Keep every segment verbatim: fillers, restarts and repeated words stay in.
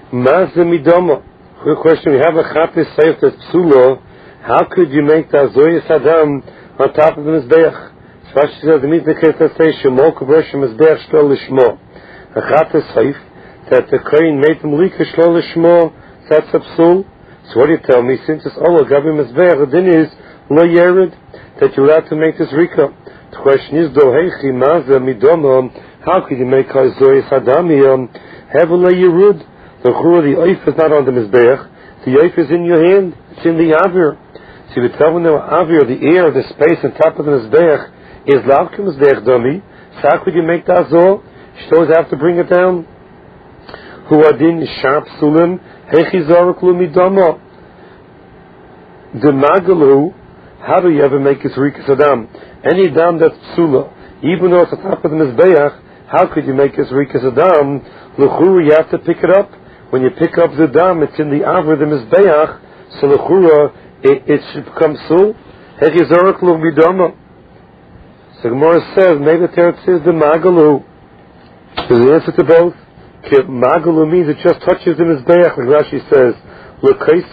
Mazda midama. Quick question: we have a chappis seif that's psula. How could you make the azoyas adam on top of the mizbeach? Rashi says the means the case that says shemo kavashim mizbeach shlo lishmo. A chappis seif that the kohen made the malika shlo lishmo. That's a psul. So what do you tell me? Since it's all gabi mizbeach, the din is lo yered that you're allowed to make this rika. The question is, do heichi mazda midama? How could you make azoyas adam hevel yerud? The chura, the oif is not on the mizbeach. The oif is in your hand. It's in the avir. So you tell me now, avir, the air, the space on top of the mizbeach is lavka mizbeach dummy. So how could you make that azor? Shtos have to bring it down. Hu adin sharp sulim hechi zaruk lumidama. The magalu. How do you ever make it rikas adam? Any dam that's psula, even though it's on top of the mizbeach, how could you make it rikas adam? L'chura, you have to pick it up. When you pick up the dam, it's in the avir, the mizbeach. So l'chura, it, it should become sul. Hechi zaruk lumidama. So Gemara says, maybe there it says the magalu. So the answer to both. Magalu means it just touches the mizbeach, like Rashi says. You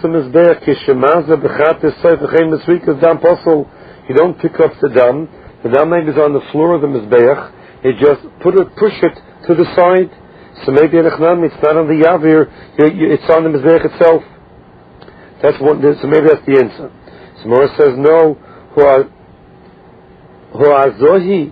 don't pick up the dam. The dam maybe is on the floor of the mizbeach. You just put it, push it to the side. So maybe in Echnam, it's not on the yavir. It's on the mizbeach itself. That's one. So maybe that's the answer. So Mora says no. Hoazohi.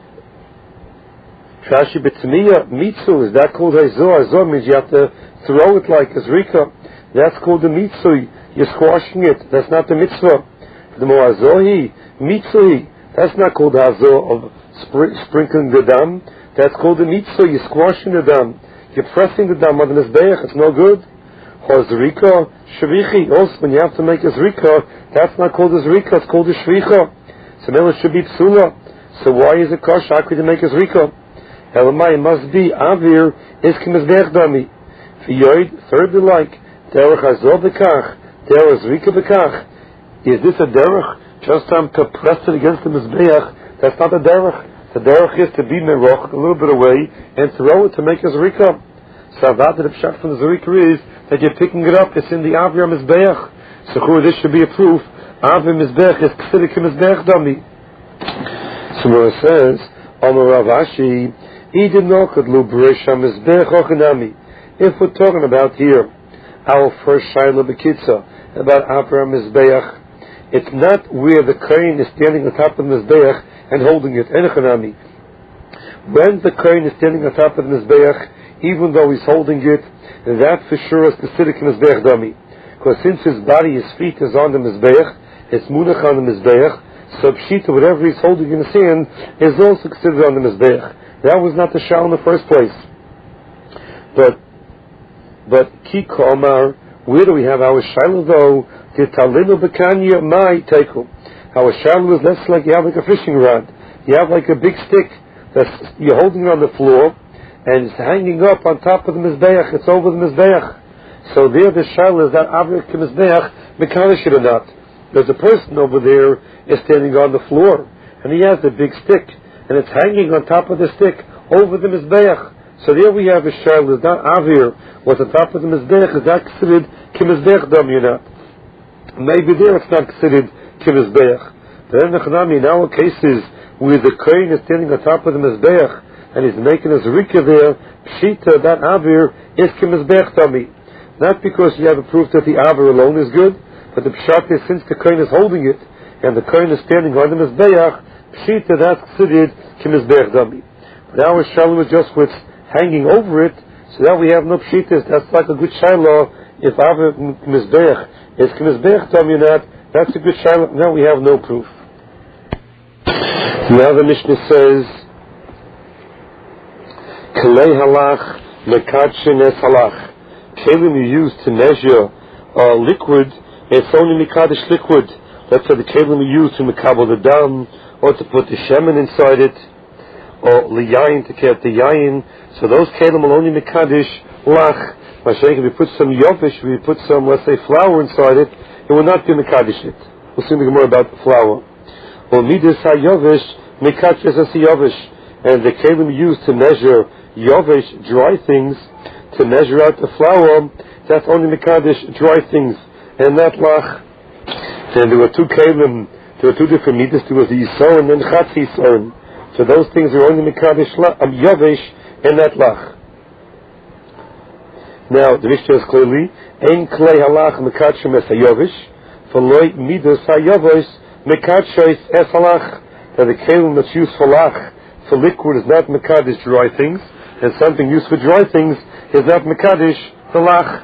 Trashi b'tmiya mitzu. Is that called hazor? Hazor means you have to throw it like a zrika. That's called the mitzui. You're squashing it. That's not the mitzvah. The moazohi, mitzui. That's not called the hazor of spr- sprinkling the dam. That's called the mitzui. You're squashing the dam. You're pressing the dam on the mizbeach. It's no good. Hozrika, shvichi. Also, when you have to make a zrika, that's not called a zrika. It's called a shvicha. So now it should be psula. So why is it kosher? How could you make a zrika? Elamai must be avir is k'mizbeach dami. V'yoid, thirdly like. Derech hazor bekach, derech zrika bekach. Is this a derech? Just time to press it against the mizbeach. That's not a derech. The derech is to be meroch a little bit away and throw it to make a zrika. So that the pshat from the zrika is that you're picking it up. It's in the avir mizbeach. So this should be a proof. Avir mizbeach is k'sidik mizbeach dami. So it says, Amar Rav Ashi, Idin nokad lu b'resha mizbeach ochinami. If we're talking about here, our first shayla bekitza about Avraham Mizbeach, it's not where the kohen is standing on top of the Mizbeach and holding it. Enochanami. When the kohen is standing on top of the Mizbeach, even though he's holding it, that for sure is the Siddiq Mizbeach dummy. Because since his body, his feet is on the Mizbeach, it's munach on the Mizbeach, so pshita, whatever he's holding in his hand, is also considered on the Mizbeach. That was not the shal in the first place. But But ki komar, where do we have our shiloh though? The talinu bekanya mai teiku. Our shiloh is less like you have like a fishing rod. You have like a big stick that's you're holding it on the floor, and it's hanging up on top of the mizbeach. It's over the mizbeach. So there, the shiloh is that avrik mizbeach mekanish it or not. There's a person over there is standing on the floor, and he has a big stick, and it's hanging on top of the stick over the mizbeach. So there we have a shiloh. It's not avir. What's on top of the mizbeach is not considered kimizbeach dam, you know. Maybe there it's not considered kimizbeach. But then in our cases where the kohen is standing on top of the mizbeach and he's making his rika there, pshita, that avir is kimizbeach dami. Not because you have a proof that the avir alone is good, but the pshat is since the kohen is holding it and the kohen is standing on the mizbeach, pshita, that's considered kimizbeach dami. But our shalom is just what's hanging over it. So that we have no pshitas. That's like a good shiloh. If Avir Mizbeach is Mizbeach Tom Yonat, that's a good shiloh. Now we have no proof. Now the Mishnah says, Kalei halach mekadshin es halach. Kelim you use to measure uh, liquid, it's only mekadosh liquid. Let's say the kelim you use to mekabel the dam, or to put the shemen inside it, or liyayin to get the yayin. So those kelim will only mekadosh lach. If we put some yovish, if we put some, let's say, flour inside it, it will not be mekadosh it. We'll see more about the flour. Or midas ha-yovish mekadosh as yovish, and the kelim used to measure yovish, dry things, to measure out the flour, that's only Mekadesh dry things, and not Lach. And there were two Kalim, there were two different midas, there was the Yisor and then Chatzi Yisor. So those things are only Mekadesh um, Yavish and not Lach. Now, the Mishnah is clearly, Ein Klei Halach Mekadshim Es HaYavish, V'loi Midas HaYavish Mekadshis Es Halach. That the Kalim that's used for Lach, for liquid, is not Mekadesh dry things, and something used for dry things is not Mekadesh for Lach.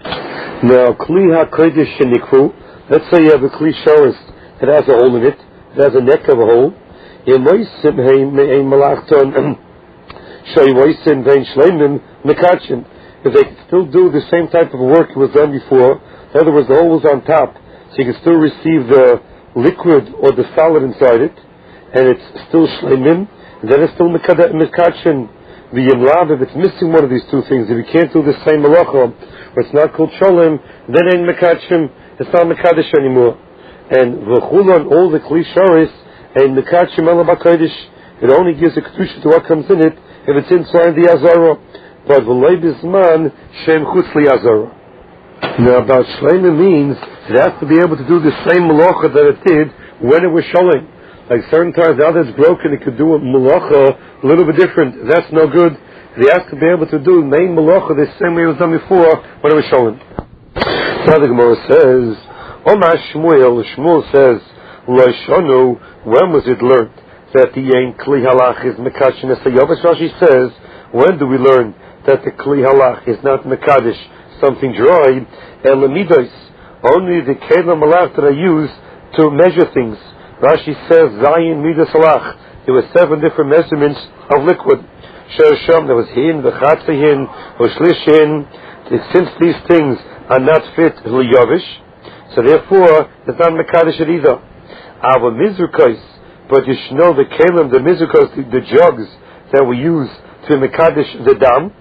Now, Kli HaKodesh Shenikvu, let's say you have a Kli Shoris that has a hole in it, it has a neck of a hole, Yemoisim Hein Me'ein Malachton, Shoymoisim Vein Shleimim Mekadshim. If they could still do the same type of work it was done before, in other words, the hole was on top, so you can still receive the liquid or the solid inside it, and it's still shleimim, then it's still mekadshim. The yimlav, if it's missing one of these two things, if you can't do the same malacha, or it's not called sholim, then ain't mekadshim, it's not mekadesh anymore. And v'chulon, all the klisharis, and mekadshim ela b'kodesh, it only gives a kedusha to what comes in it if it's inside the azara. But v'loi bisman shem chutz li azara. Now about shleimim means it has to be able to do the same malacha that it did when it was sholim. Like certain times, now that it's broken, it could do a malacha a little bit different. That's no good. He has to be able to do main malacha the same way it was done before when it was shown. Now the Gemara says, Omar Shmuel, Shmuel says, Lo shonu, when was it learned that the Ein Kli Halach is Mekadsh Nesayovish? Rashi says, when do we learn that the Kli Halach is not Mekadesh, something dry, and Lemidos, only the Kelim Malach that I use to measure things. Rashi says, Zayin Midas Halach. There were seven different measurements of liquid. Shersham, there was Hin, the Chatzihin, Ushlishin. Since these things are not fit Liyavish, so therefore, it's not Mekadesh either. Our Mizrukos, but you should know the Kelim, the Mizrukos, the, the jugs that we use to Mekadesh the Dam,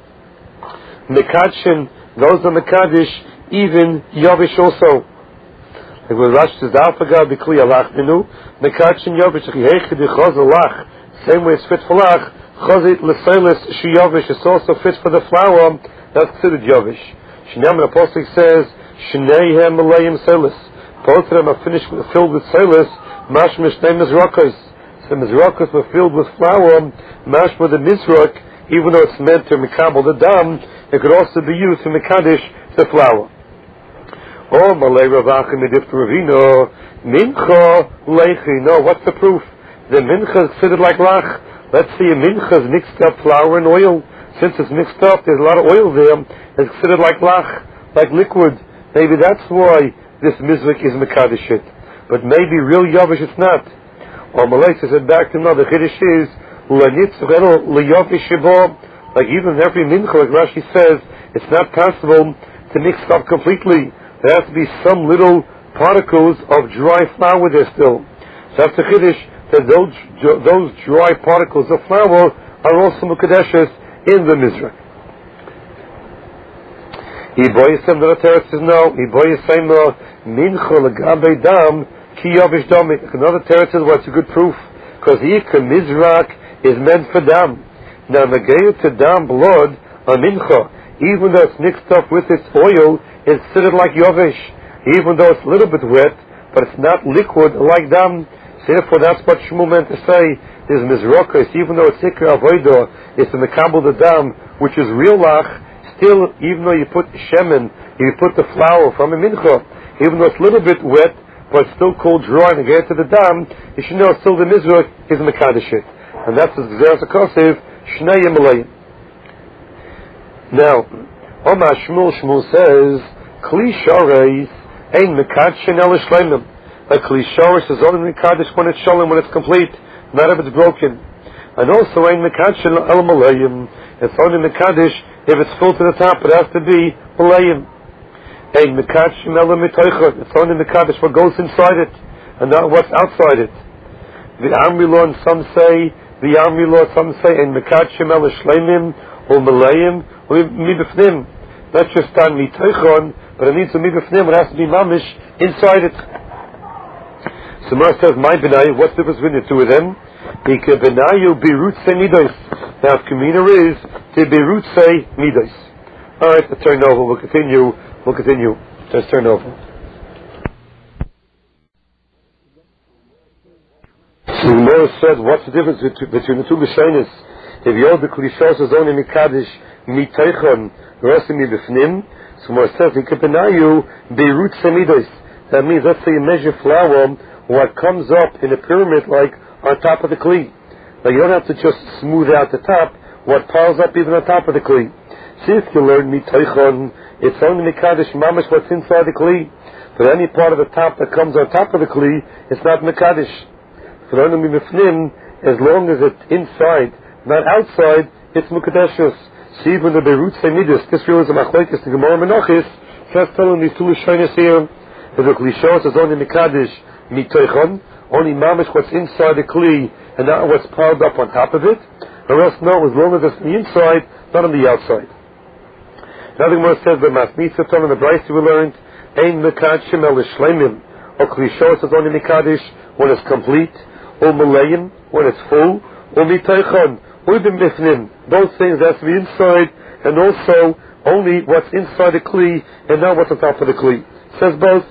Mekadshim, those are Mekadesh, even Yavish also. Like when Rashi says, Alphaga b'kli alach minu, Mekadshim Yavish, Chihech b'chaz alach, same way it's fit for lach, Chazit l'seilis shi Yavish, it's also fit for the flour, that's considered Yavish. Shnei the Apostle says, Shneihem alayim seilis, both of them are finished, filled with seilis, mashma shnei mizrakos. So mizrakos were filled with flour, mashma the mizrak, even though it's meant to mikabel the dam, it could also be used to mekadesh the flour. Oh, malay ravachim edif ravino, mincha leichi. No, what's the proof? The mincha is considered like lach. Let's see, a mincha is mixed up flour and oil. Since it's mixed up, there's a lot of oil there. It's considered like lach, like liquid. Maybe that's why this mizrak is mekadesh it. But maybe real yavish it's not. Or malay says it back to now. The chiddush is like even every mincha, like Rashi says, it's not possible to mix up completely. There has to be some little particles of dry flour there still. So that's the chiddush, that those those dry particles of flour are also mukadeshes in the mizrak. Iboyisem, the Torah says no. Iboyisem mincha legabe dam ki yavish dami. Another Torah says, well, it's a good proof because yikah mizrak is meant for dam. Now, Nagayah to dam blood on mincha, even though it's mixed up with its oil, it's considered like yovish. Even though it's a little bit wet, but it's not liquid like dam. So therefore, that's what Shmuel meant to say. There's mizrokos, even though it's ikra avodah, it's the mekabel the dam, which is real lach. Still, even though you put shemen, you put the flour from a mincha, even though it's a little bit wet, but it's still called dry, and get to the dam, you should know still the mizrach is mekadesh it. And that's the Gzeras HaKosiv, Shnei Yemalayim. Now, Omar Shmuel, Shmuel says, Kli Shoreis Ein Mekadshin El Shleimim. Like Kli Shoreis is only Mekadesh when it's Sholem, when it's complete, not if it's broken. And also Ein Mekadshin El Malayim. It's only Mekadesh if it's full to the top, it has to be Malayim. Ein Mekadshin El Mitoichot. It's only Mekadesh what goes inside it, and not what's outside it. The Amrilon, some say, the Amrilon, some say, in Mekadshim el Shleimim, or Malayim, or Mibifnim. Not just on Mitoichon, but it needs to Mibifnim, it has to be Mamish inside it. So Mar says, my Benai, what's the difference between the two of them? Ika Benayu Birutse Midos. Now, if Kamina is, to Birutse Midos. Alright, let's turn over. We'll continue. We'll continue. Just turn over. So the Gemara said, what's the difference between the two Lashonos? If you hold the Klishos is only Mikadish, Miteichon, Rosim Bifnim, so the Gemara says, Ikepenayu, Beirut Semidos. That means, let's say you measure flour, what comes up in a pyramid like on top of the Kli. Now you don't have to just smooth out the top, what piles up even on top of the Kli. See if you learn Miteichon, it's only Mikadish Mamash what's inside the Kli. But any part of the top that comes on top of the Kli, it's not Mikadish. As long as it's inside, not outside, it's Mukadeshus. See, when the Beirut Semidus, this really is a Machlekes, the Gemara Menachis, just telling these two Lashonos here, that the Klishos is only Mikadish Miteichon, only Mamish what's inside the Kli, and not what's piled up on top of it. The rest, no, as long as it's on the inside, not on the outside. Another Gemara says, the Masnitza Tom and the Bryce we learned, Ein Mekadshim El Shleimim, or Klishos is only Mikadish when it's complete, or Malayim, when it's full, or Miteichon, or B'mifnim. Those things has to be inside, and also only what's inside the Kli, and not what's on top of the Kli. Says both.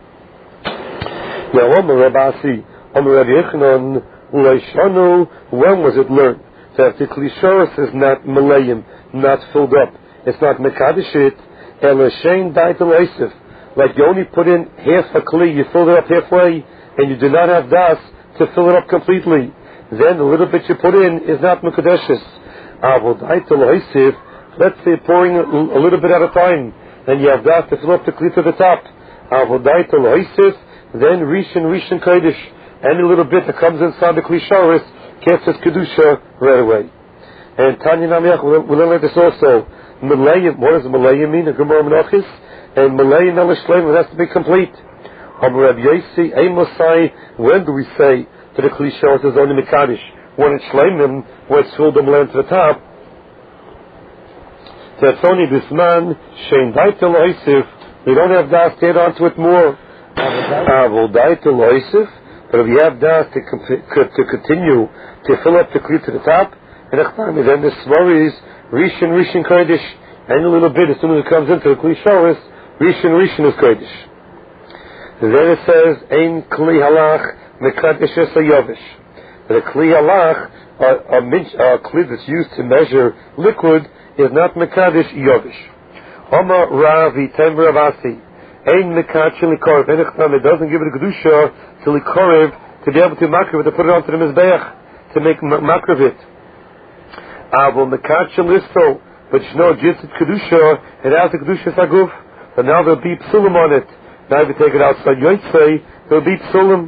Now, Omer Rabbi Asi, Omer Rabbi Yechanan, Ulayshanu, when was it learned that the Klishos is not Malayim, not filled up? It's not Mekadishit, Elashem Daitel Eisef. Like you only put in half a Kli, you fill it up halfway, and you do not have das to fill it up completely. Then the little bit you put in is not Mekadeshis. Let's say pouring a, a little bit at a time, and you have that to fill up the Kli to the top. Then Rishon Rishon Kodesh, any little bit that comes inside the Kli Sharis gets its Kedusha right away. And Tanya Namiach, we'll learn this also. Malayim, what does Malayim mean? A Gemara Menachis, and Malayim El Shleim, it has to be complete. Rabbi Yossi, Amosai, when do we say to the Klishos is only Mikadish? When it's Shleimim, when it's filled them land to the top. That's only this man, Shein Daitel Oisif, we don't have das to add onto it more. Avol Daitel Oisif, but if you have das to, to continue to fill up the Kli to the top, and then the Svaris, Rishon Rishon Kodesh, and a little bit as soon as it comes into the Klishos, Rishon Rishon is Kodesh. Then it says, Ein Kli Halach Mekadesh Es Yovish. The Kli Halach, a, a, a Kli that's used to measure liquid, is not Mekadesh Yovish. Oma Rav Yitem Ravasi. Ein Mekadesh Likorv. It doesn't give it a Kedusha to Likorv to be able to makriv, to put it onto the Mizbeach, to make makriv it. Avol Mekadesh Listo. But you know, just Kedusha, it has a Kedusha Saguf, but now there'll be Psulim on it. Now if you take it outside Yotzei, there'll be Psulim.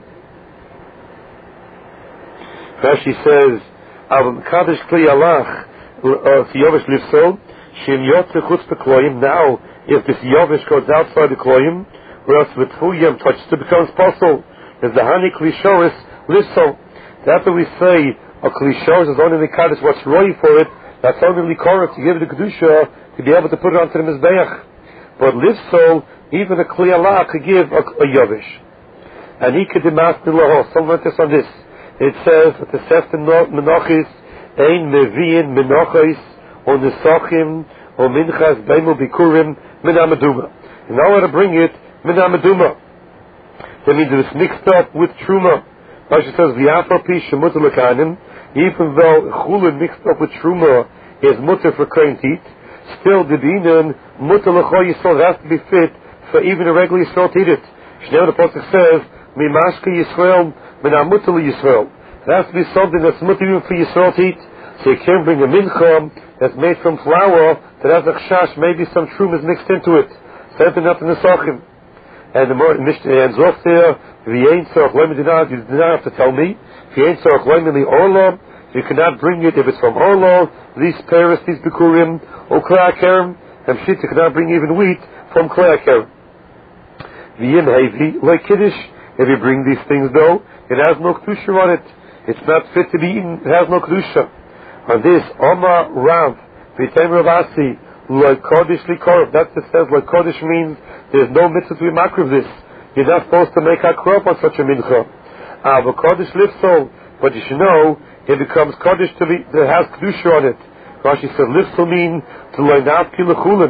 Rashi says, Av Mekadesh Kli Alach, Yovish Lifsol, Shem Yotzei Chutz Bekloyim. Now, if this Yovish goes outside the Kloyim, or else with Huyam touches it becomes possible. There's the Hani Kli Shoris Lifsol. That's what we say, a Kli Shoris is only Mekadesh, what's Roy for it, that's only Likorov to give it the Kedusha, to be able to put it onto the Mizbeach. But Lifsol, even a Kli Allah could give a, a Yovish. And he could demand the law. Someone went this on this. It says that the Sefton Menachis, Ein Meviin Menachis, or Nesachim, or Minchas, Beimu Bikurim, Min Amaduma. And now I want to bring it, Min Amaduma. That means it's mixed up with Truma. Rashi says, V'yafar pi shemuter l'kanim, even though Chulin mixed up with Truma is mutter for Kohen Tit, still the Dinan, mutter l'cho Yisrael, has to be fit for even a regular Yisrael to eat it. Shnei the Pasuk says, Mimashka Yisrael, Minamutter Yisrael. It has to be something that's mutter even for Yisrael to eat. So you can't bring a mincha that's made from flour that has a chash, maybe some shroom is mixed into it. Something up in the Sachim. And the Mishnah ends off there, V'yein tzorach loim, you do not have to tell me. V'yein tzorach loim in the Orlo, you cannot bring it if it's from Orlo, these Paris, these Bikurim, or Kleakerem, and shit, you cannot bring even wheat from Kleakerem. V'yim hevi, like Kiddush, if you bring these things though, it has no Kedusha on it. It's not fit to be eaten, it has no Kedusha. On this, Oma Rav, V'yitem Ravasi, like Kodesh Likorov, that's what it says, like Kodesh means there's no mitzvah to be makriv this. You're not supposed to make a crop on such a mincha. Ah, but Kodesh Lifsol, but you should know, it becomes Kodesh to be, that has Kedusha on it. Rashi says, Lifsol mean to learn out Kilachulin.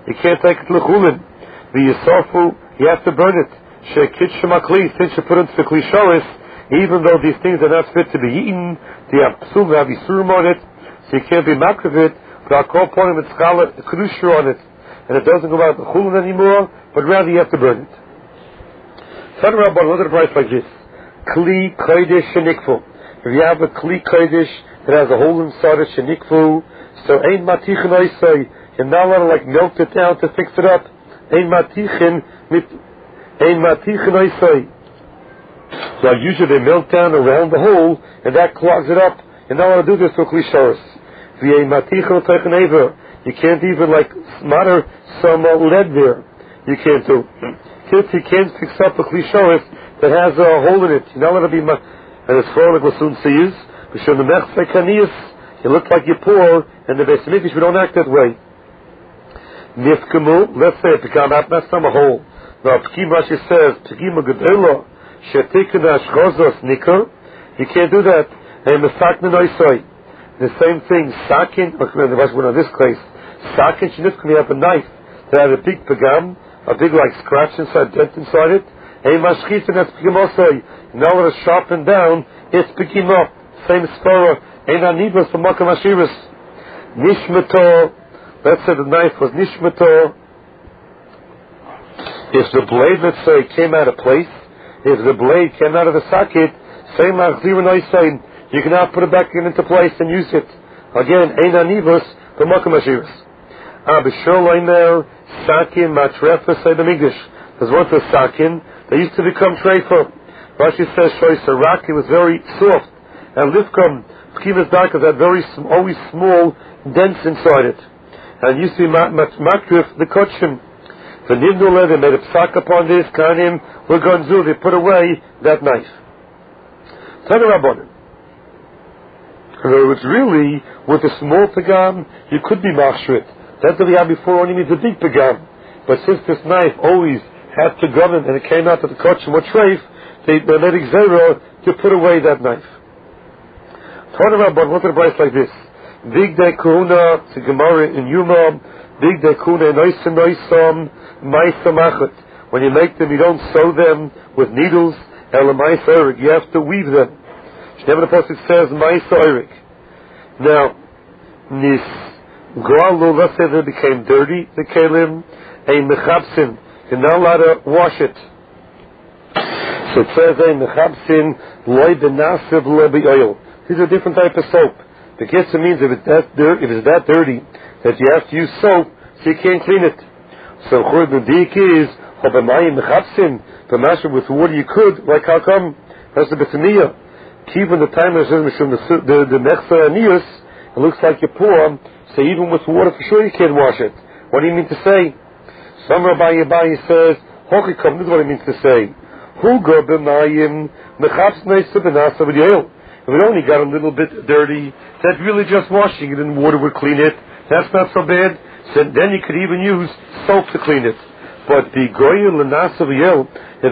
You can't take it l'chulin. The yisofu, you have to burn it. She'kid shemakli, since you put it into the kli shoris, even though these things are not fit to be eaten, they have psum, they have yisurim on it, so you can't be makriv of it, but I'll call upon him, it's chala, kedusha on it. And it doesn't go out the chulin anymore, but rather you have to burn it. Son of Rabban, look at a price like this. Kli kodesh shenikfu. If you have a kli kodesh that has a hole inside it, shenikfu, so ein matichin oisai, you're not allowed to like melt it down to fix it up. Ein matichin mit ein matichin oisai. So usually they melt down around the hole, and that clogs it up. You're not allowed to do this for kli shoris. V'yei matichin oisai ever. You can't even like smatter some uh, lead there. You can't do. Kids, you can't fix up a kli shoris that has a hole in it. You're not allowed to be ma- and it's for like we'll soon see is. We show the mechse kaniyas. You look like you're poor, and the Beis Mikdash we don't act that way. Nifkemu, let's say it become not some a hole. Now P'kim Rashi says P'kim Gedola Shetikun Ashchozos Nikor. You can't do that. And Mesakne Noisoi. The same thing. Sakin. Look, the Rashi went on this case. Sakin Shnifkemu. You have a knife that has a big pagam, a big like scratch inside, dent inside it. Hey Mashchitin, that's P'kim Osoi. Now let it sharpen down. It's P'kim up. Same spora. Ein Anibas for Makam Ashiris. Nishmato. Let's say the knife was nishmato. If the blade, let's say, came out of place, if the blade came out of the socket, same like saying, you cannot put it back in into place and use it. Again, ein anivus for Makam Ashiris. Abishol Leimer, Sakin, Matrefa, say the Migdash. There's one for Sakin, they used to become trefa. Rashi says, Shoy Saraki was very soft, and Lifkam, P'kimas Darkas had very, sm- always small dents inside it. And used to be makrif the kotchim. The Nivnule, they made a psak upon this, Kanim, we're going to do, they put away that knife. Tana Rabbanim. In other words, really, with a small pagam, you could be machshrit. That's what we had before, only means a big pagam. But since this knife always had to govern, and it came out of the kotchim or treif, they, they made exero to put away that knife. Tana Rabbanim, look at a price like this. Big day kuna, it's a Gemara in Yuma, big day kuna, noisam noisam, maisam achet. When you make them, you don't sew them with needles, ela maisa erik, you have to weave them. Shnever the Pasuk says, maisa erik. Now, nis, goalu, let's say they became dirty, the kelim, a mechabsin, you're not allowed to wash it. So it says, a mechabsin, loy benasiv loy be'oil. These are different type of soap. The Kitzur means if it's that dirt, if it's that dirty that you have to use soap, so you can't clean it. So Chur B'dik is Chobamayim Mechapsin, the master with water you could, like how come? That's the B'taniya. Even the time that says the the Mechsa Aniyus, it looks like you're poor, so even with water for sure you can't wash it. What do you mean to say? Some Rabbi Yabai says, Hochikam, this is what it means to say. Hu go b'mayim Mechapsin Eisa B'nasa B'yel. If it only got a little bit dirty, that's really just washing it and water would clean it. That's not so bad. So then you could even use soap to clean it. But the goyim l'nasav yel,